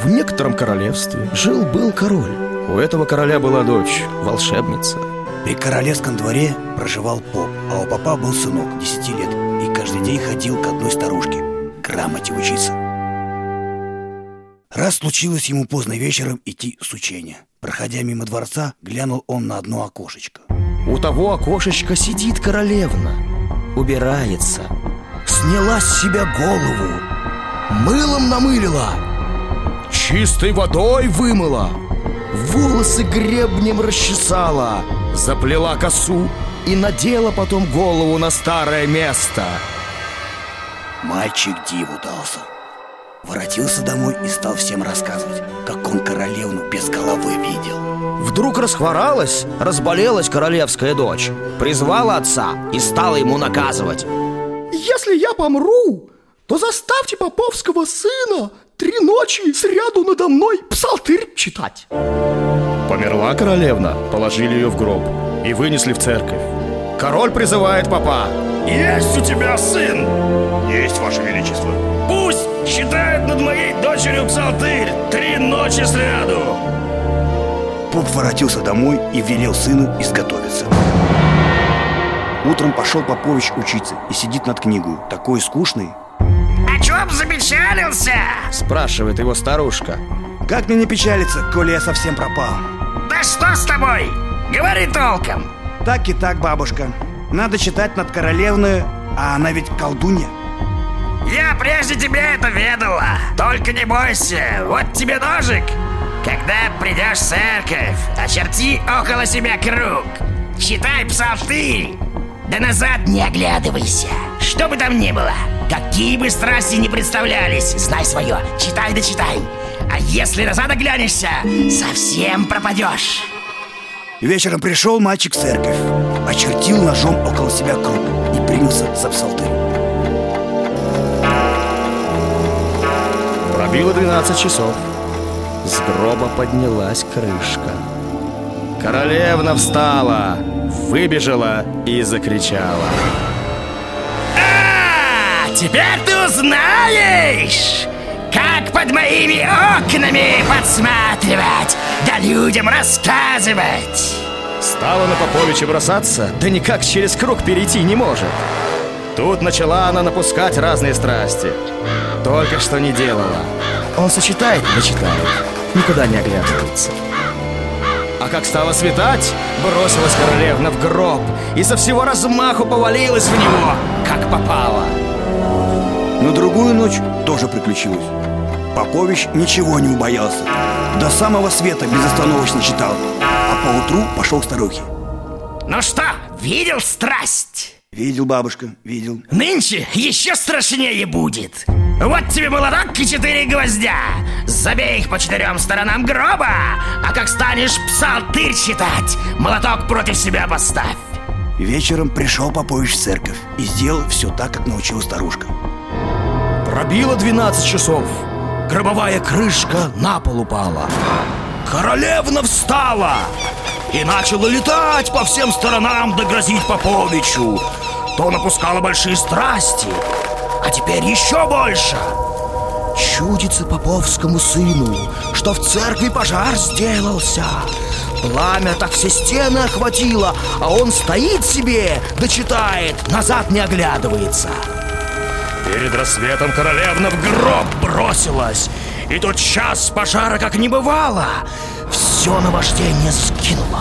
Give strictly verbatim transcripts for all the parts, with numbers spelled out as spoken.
В некотором королевстве жил-был король. У этого короля была дочь, волшебница. При королевском дворе проживал поп, а у попа был сынок, десяти лет, и каждый день ходил к одной старушке грамоте учиться. Раз случилось ему поздно вечером идти с учения. Проходя мимо дворца, глянул он на одно окошечко. У того окошечка сидит королевна, убирается. Сняла с себя голову, мылом намылила, чистой водой вымыла, волосы гребнем расчесала, заплела косу и надела потом голову на старое место. Мальчик диву дался. Воротился домой и стал всем рассказывать, как он королевну без головы видел. Вдруг расхворалась, разболелась королевская дочь, призвала отца и стала ему наказывать. Если я помру, то заставьте поповского сына три ночи сряду надо мной псалтырь читать. Померла королевна, положили ее в гроб и вынесли в церковь. Король призывает попа. Есть у тебя сын? Есть, ваше величество. Пусть читает над моей дочерью псалтырь три ночи сряду. Поп воротился домой и велел сыну изготовиться. Утром пошел Попович учиться и сидит над книгой, такой скучный. «О чем запечалился?» Спрашивает его старушка. Как мне не печалиться, коли я совсем пропал? Да что с тобой? Говори толком. Так и так, бабушка. Надо читать над королевной, а она ведь колдунья. Я прежде тебя это ведала. Только не бойся, вот тебе ножик. Когда придешь в церковь, очерти около себя круг. Читай псалтырь, да назад не оглядывайся. Что бы там ни было, какие бы страсти ни представлялись, знай свое, читай да читай. А если назад оглянешься, совсем пропадешь. Вечером пришел мальчик в церковь, очертил ножом около себя круг и принялся за псалтырь. Пробило двенадцать часов. С гроба поднялась крышка. Королевна встала, выбежала и закричала. А, теперь ты узнаешь, как под моими окнами подсматривать, да людям рассказывать. Стала на Поповича бросаться, да никак через круг перейти не может. Тут начала она напускать разные страсти. Только что не делала. Он сочетает, дочитает, никуда не оглядывается. А как стало светать, бросилась королевна в гроб и со всего размаху повалилась в него, как попало. На другую ночь тоже приключилось. Попович ничего не убоялся. До самого света безостановочно читал, а поутру пошел к старухе. Ну что, видел страсть? Видел, бабушка, видел. Нынче еще страшнее будет. Вот тебе молоток и четыре гвоздя. Забей их по четырем сторонам гроба. А как станешь псалтырь читать, молоток против себя поставь. Вечером пришел Попович в церковь и сделал все так, как научила старушка. Пробило двенадцать часов. Гробовая крышка на пол упала. Королевна встала и начала летать по всем сторонам, да грозить Поповичу. То напускала большие страсти, а теперь еще больше. Чудится поповскому сыну, что в церкви пожар сделался. Пламя так все стены охватило, а он стоит себе, да читает, назад не оглядывается. Перед рассветом королевна в гроб бросилась, и тот час пожара как не бывало. Все наваждение скинуло.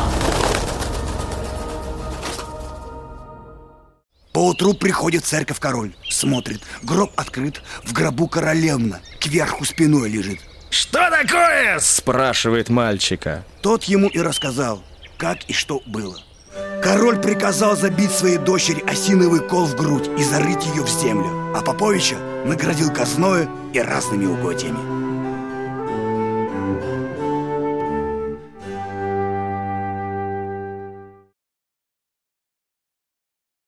Поутру приходит в церковь король, смотрит, гроб открыт, в гробу королевна, кверху спиной лежит. Что такое? Спрашивает мальчика. Тот ему и рассказал, как и что было. Король приказал забить своей дочери осиновый кол в грудь и зарыть ее в землю, а Поповича наградил казною и разными угодьями.